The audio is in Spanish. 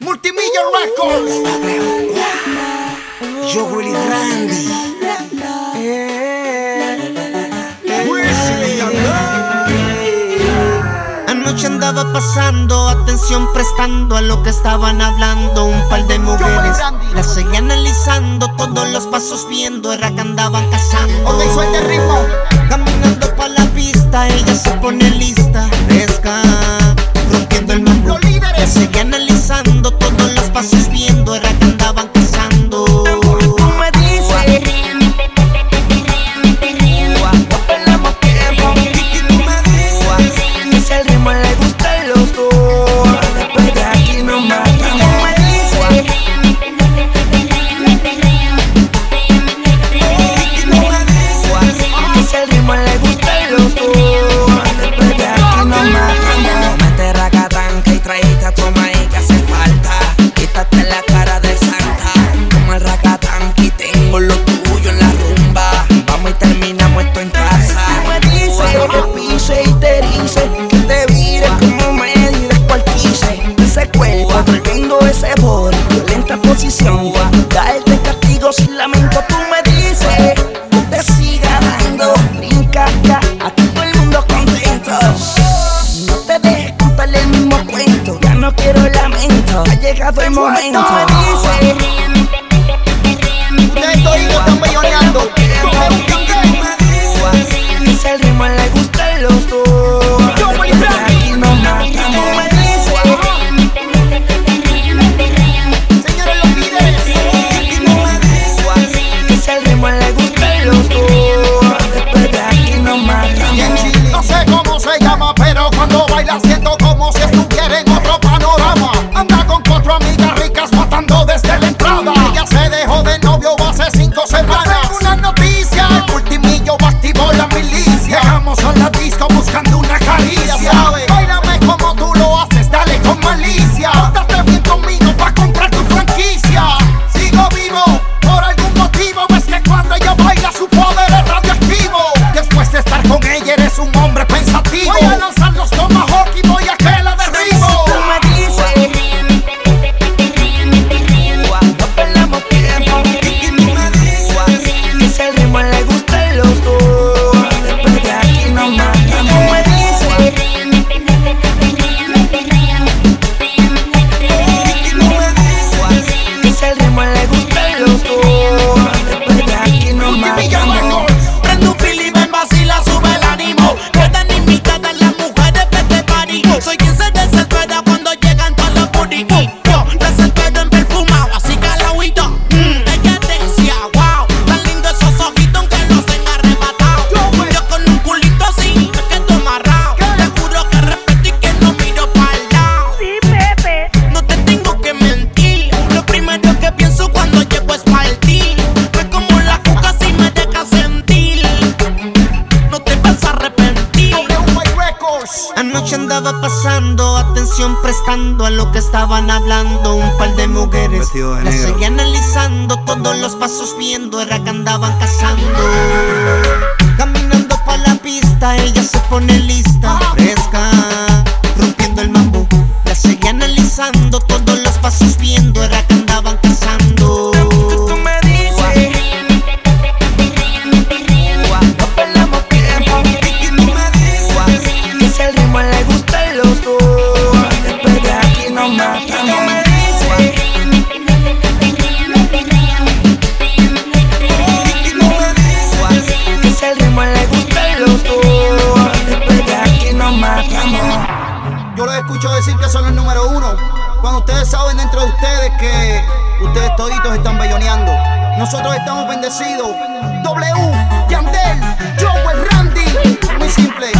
Multimillion Records. Yo, Willy Randy. Anoche andaba pasando, atención prestando a lo que estaban hablando un par de mujeres. Las seguía analizando, todos los pasos viendo, era que andaban cazando. Ok, suelta el ritmo. Caminando pa' la pista, ella se pone lista, fresca, rompiendo el mambo. La seguía analizando, todos los pasos viendo, era que andaban cazando. Tú me dices, perdamos tiempo. Ese ritmo le gusta a los dos. Después de aquí no matamos. Tú me dices, ese ritmo le gusta a los dos. Después de aquí no matamos. Mete racatán que traíste a tu maíz que hace falta. Quítate la cara de santa. Como el racatán que tengo lo tuyo en la rumba. Vamos y terminamos esto en casa. Tú me dices que pise y te dice que te vires como medio y descuartice. Ese cuerpo trayendo ese body, violenta posición. Darte castigo sin lamento. Tú me dices que te siga dando. Brinca acá, aquí todo el mundo contento. No te dejes contarle el mismo cuento. Ya no quiero lamento. Ha llegado el momento. Tú me dices, Ustedes toditos están belloneando. ese ritmo le gusta a los dos. Después de aquí nos matamos. Tú me dices, Señores, los líderes. ese ritmo le gusta a los dos. Después de aquí nos matamos. No sé cómo se llama, pero cuando baila siento como si estuviera en otro panorama. Anda con 4 amigas ricas matando desde la entrada. Ella se dejó de novio hace 5 semanas. Tengo una noticia, el multimillo activó la milicia. Llegamos a la disco buscando una caricia. Báilame como tú lo haces, dale con malicia. Pórtate bien conmigo pa' comprar tu franquicia. Sigo vivo, por algún motivo. Es que cuando ella baila su poder es radioactivo. Después de estar con ella eres un hombre pensativo. Voy a lanzar los tomahawk y voy a que la derribo. Tú me dices, no perdamos tiempo. Ese ritmo le gusta a los dos. Después de aquí nos matamos. Tú me dices, ese ritmo le gusta a los dos. Después de aquí nos matamos. Prende un fil y ven, vacila, sube el ánimo. Quedan invitadas las mujeres de este party. Soy quien se desespera cuando llegan todos los booty. Yo desespero en perfumado, así que la agüita. Ella decía, wow, tan lindo esos ojitos aunque los tenga arrebatados. Yo con un culito así, me quedo amarrado. Te juro que respeto y que no miro para el lado. Sí, Pepe. No te tengo que mentir, lo primero que pienso cuando llego es partir. Fue como la cuca si me dejas sentir. No te vas a arrepentir. Anoche andaba pasando, atención prestando a lo que estaban hablando un par de mujeres. Vestido de Las negro. seguía analizando, todos los pasos viendo, era que andaban cazando. Caminando pa' la pista, ella se pone lista, fresca, rompiendo el mambo. La seguía analizando, todos los pasos viendo, era que andaban cazando. Tú me dices, no perdamos tiempo. Ese ritmo le gusta a los dos. Después de aquí nos matamos. Tú me dices, ese ritmo le gusta a los dos. Después de aquí nos matamos. Yo les escucho decir que son el número 1. Cuando ustedes saben dentro de ustedes que ustedes toditos están belloneando. Nosotros estamos bendecidos. W, Yandel, Joel, Randy. Muy simple.